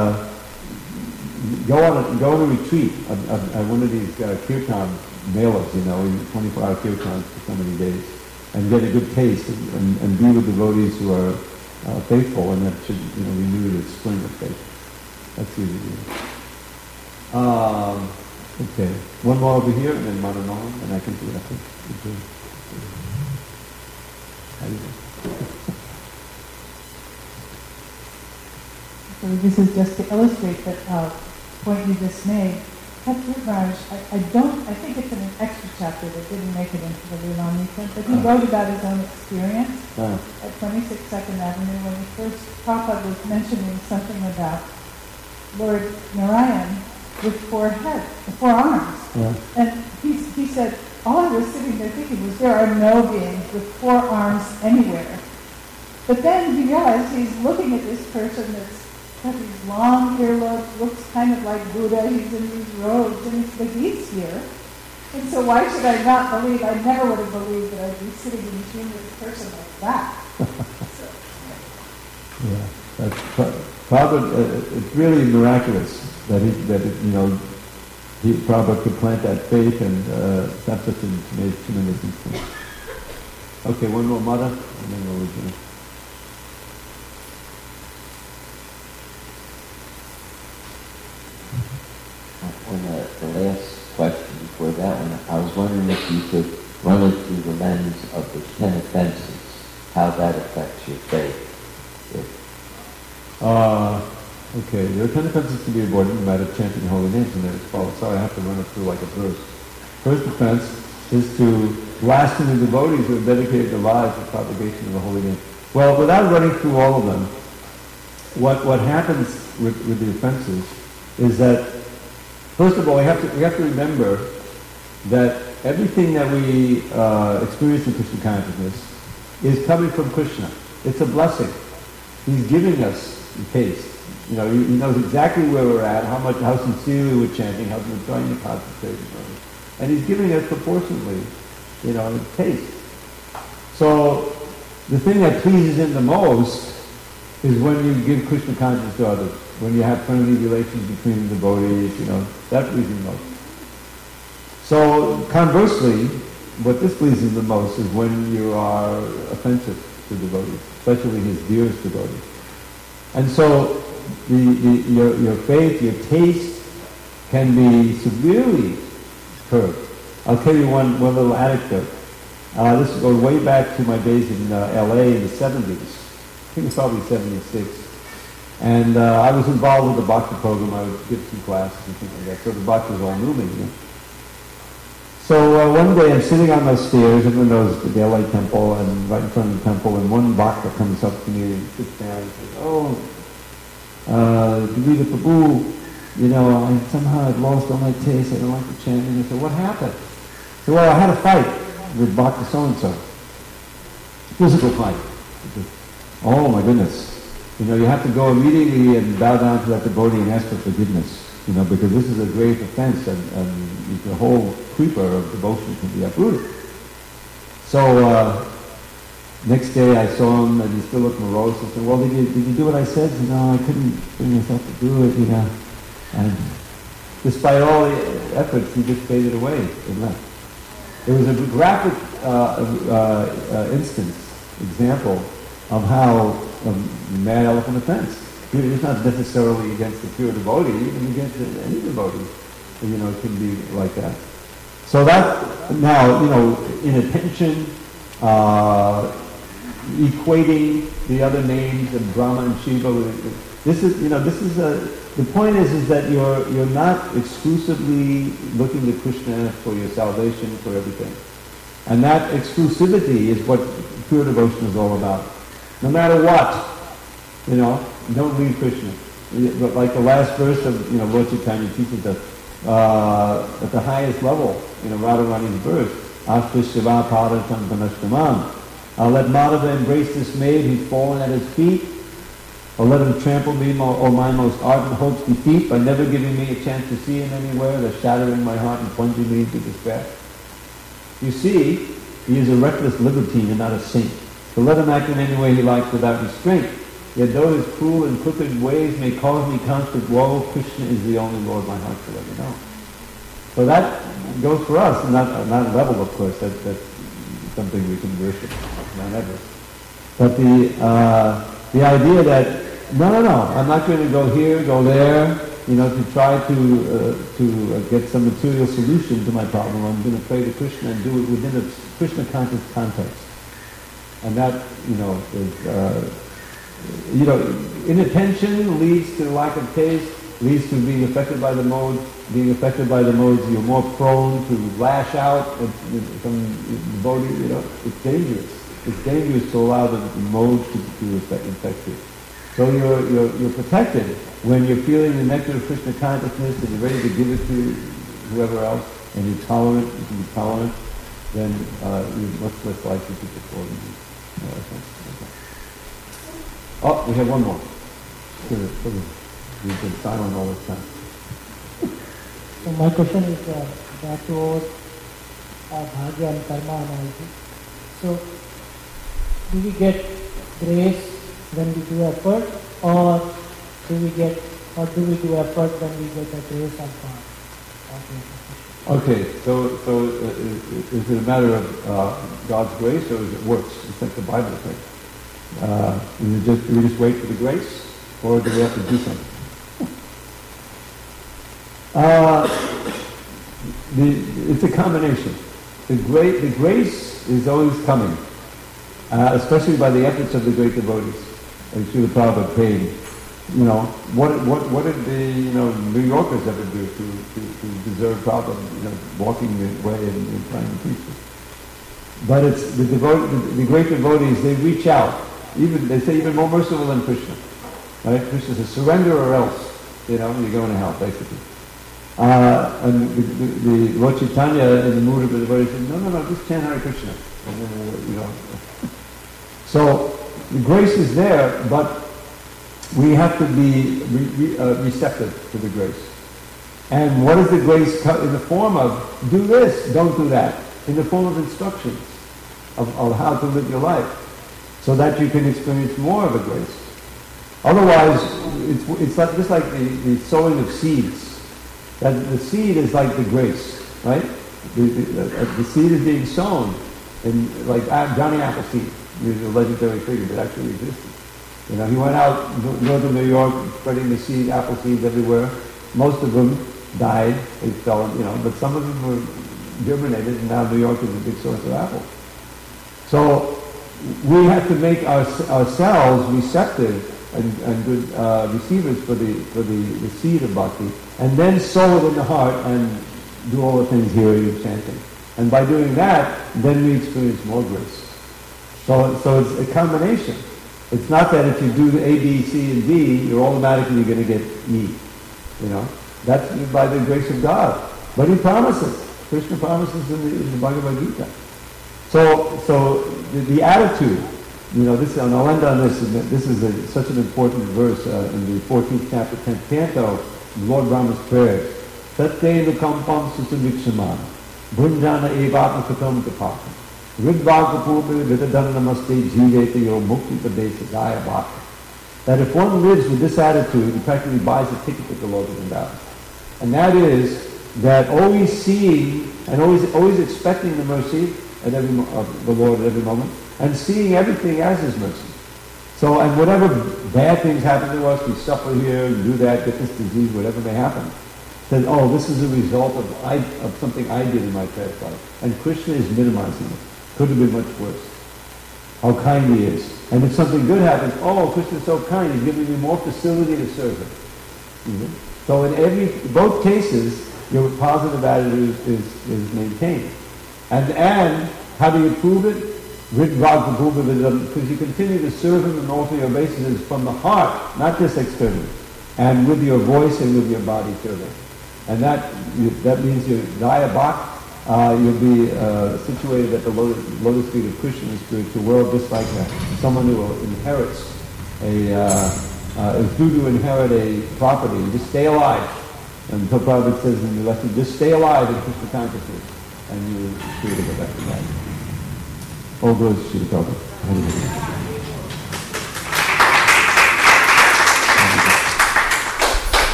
go on a retreat at one of these kirtan melas, 24-hour kirtans for so many days, and get a good taste and be with devotees who are faithful, and that should renew the spring of faith. That's easy to do. Okay, one more over here, and then Mananoham, and I can do it. So this is just to illustrate that point you just made. Raj, I think it's in an extra chapter that didn't make it into the Leelamrita, but he wrote about his own experience at 26 2nd Avenue when he first, Prabhupada was mentioning something about Lord Narayan with 4 arms. Yeah. And he said, all I was sitting there thinking was, there are no beings with 4 arms anywhere. But then he realized he's looking at this person that's got these long earlobes, looks kind of like Buddha, he's in these robes, and he's here. And so why should I not believe? I never would have believed that I'd be sitting in a machine with a person like that. Prabhupada, it's really miraculous that Prabhupada could plant that faith, and that's such an tremendous instance. Okay, one more mother, and then we'll return. On the last question before that one, I was wondering if you could run it through the lens of the 10 offenses, how that affects your faith. Okay, there are 10 offenses to be avoided no matter chanting holy names, and they're as follows. Sorry, I have to run it through like a verse. First offense is to blaspheme the devotees who have dedicated their lives to the propagation of the holy name. Well, without running through all of them, what happens with the offenses is that, first of all, we have to remember that everything that we experience in Krishna consciousness is coming from Krishna. It's a blessing. He's giving us a taste. He knows exactly where we're at, how sincerely we're chanting, how we're trying to concentrate, and he's giving us proportionately, a taste. So the thing that pleases him the most is when you give Krishna consciousness to others. when you have friendly relations between the devotees, that pleases him most. So conversely, what displeases the most is when you are offensive to devotees, especially his dearest devotees. And so your faith, your taste can be severely curbed. I'll tell you one little anecdote. This goes way back to my days in L.A. in the 70s. I think it's probably 76. And I was involved with the Bhakti program. I would give some classes and things like that. So the Bhaktis all knew me. So one day I'm sitting on those stairs, everyone knows the LA temple, and right in front of the temple, and one bhakta comes up to me and sits down and says, Devita Prabhu, somehow I've lost all my taste, I don't like the chanting. I said, what happened? I said, well, I had a fight with Bhakta so-and-so. Physical fight. I said, oh my goodness. You have to go immediately and bow down to that devotee and ask for forgiveness. Because this is a grave offense, and the whole creeper of devotion can be uprooted. So next day I saw him, and he still looked morose. I said, well, did you do what I said? He said, no, I couldn't bring myself to do it, And despite all the efforts, he just faded away and left. It was a graphic example of how a mad elephant offense. It's not necessarily against the pure devotee, even against any devotee, it can be like that. So that, now, inattention, equating the other names of Brahma and Shiva, the point is that you're not exclusively looking to Krishna for your salvation, for everything. And that exclusivity is what pure devotion is all about. No matter what, don't leave Krishna. But like the last verse of, Lord Chaitanya teaches us, at the highest level, Radharani's verse, Ashta Shiva Paratam Panashtamam. Let Madhava embrace this maid who's fallen at his feet, or let him trample me, or my most ardent hopes defeat, by never giving me a chance to see him anywhere, thus shattering my heart and plunging me into despair. You see, he is a reckless libertine and not a saint. So let him act in any way he likes without restraint. Yet though his cruel and crooked ways may cause me constant woe, Krishna is the only Lord my heart shall ever know. So that goes for us, not level, of course. That's something we can worship, not ever. But the idea that no, I'm not going to go here, go there, to try to get some material solution to my problem. I'm going to pray to Krishna and do it within a Krishna conscious context. And that, inattention leads to lack of taste, leads to being affected by the modes. Being affected by the modes, you're more prone to lash out at some devotee. It's dangerous. It's dangerous to allow the modes to infect you. So you're protected when you're feeling the nectar of Krishna consciousness and you're ready to give it to whoever else, and you're tolerant. You can be tolerant. Then you're much less likely to perform. Oh, we have one more. We've been silent all this time. So my question is back to bhagya and karma analysis. So do we get grace when we do effort, or do we do effort when we get the grace of God? Okay, so is it a matter of God's grace, or is it works? It's like the Bible says. Do we just wait for the grace, or do we have to do something? It's a combination. The grace is always coming, especially by the efforts of the great devotees. Like Srila Prabhupada prayed, what did the New Yorkers ever do to deserve Prabhupada walking the way and trying to teach them? But it's the great devotees. They reach out. They say even more merciful than Krishna. Right? Krishna says, surrender or else, you're going to hell, basically. And the Lord Chaitanya in the mood of the devotee said, no, just chant Hare Krishna. So the grace is there, but we have to be receptive to the grace. And what is the grace in the form of? Do this, don't do that. In the form of instructions of how to live your life, so that you can experience more of the grace. Otherwise, it's like just like the sowing of seeds. That the seed is like the grace, right? The seed is being sown, and like Johnny Appleseed, he's a legendary figure that actually existed. You know, he went out northern New York spreading the seed, apple seeds everywhere. Most of them died, they fell, you know, but some of them were germinated, and now New York is a big source of apples. So we have to make ourselves receptive and good receivers for the seed of bhakti, and then sow it in the heart and do all the things hearing and chanting. And by doing that, then we experience more grace. So it's a combination. It's not that if you do the A, B, C, and D, you're automatically going to get E. You know, that's by the grace of God. But He promises. Krishna promises in the Bhagavad Gita. So the attitude, you know, this, and I'll end on this. This is such an important verse in the 14th chapter, 10th canto, Lord Brahma's prayers. Tatte nukampam susumikshaman, bhunjana evatma katam kapakam, ridvagapurve vidadana namaste jivete yo mukti padesa daya bhakti. That if one lives with this attitude, he practically buys a ticket to the Lord of Vrindavan. And that is that always seeing and always expecting the mercy of the Lord at every moment, and seeing everything as His mercy. So, and whatever bad things happen to us, we suffer here, and do that, get this disease, whatever may happen, then, oh, this is a result of something I did in my past life. And Krishna is minimizing it. Could have been much worse. How kind He is. And if something good happens, oh, Krishna is so kind, He's giving me more facility to serve Him. Mm-hmm. So in both cases, your positive attitude is maintained. And how do you prove it? Because you continue to serve Him in all three obeisances from the heart, not just externally, and with your voice and with your body serving. And that means your daya bhakti, you'll be situated at the lotus feet of Krishna in the spiritual world, just like someone who inherits is due to inherit a property, and just stay alive. And Prabhupada says in the lesson, just stay alive in Krishna consciousness, and you will free to go back to that. All goes to the Prabhupada.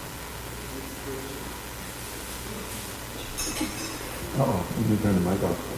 Uh-oh, let me turn the mic off.